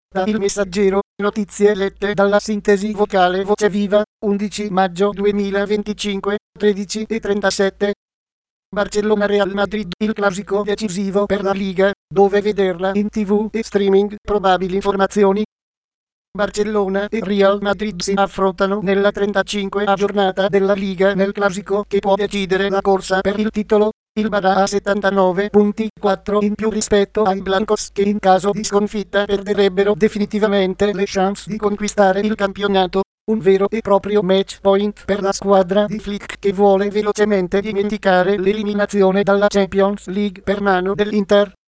Da Il Messaggero, notizie lette dalla sintesi vocale Voce Viva, 11 maggio 2025, 13:37. Barcellona-Real Madrid, il classico decisivo per la Liga, dove vederla in TV e streaming, probabili informazioni. Barcellona e Real Madrid si affrontano nella 35ª giornata della Liga nel classico che può decidere la corsa per il titolo. Il Barça ha 79 punti, 4 in più rispetto ai Blancos che in caso di sconfitta perderebbero definitivamente le chance di conquistare il campionato. Un vero e proprio match point per la squadra di Flick che vuole velocemente dimenticare l'eliminazione dalla Champions League per mano dell'Inter.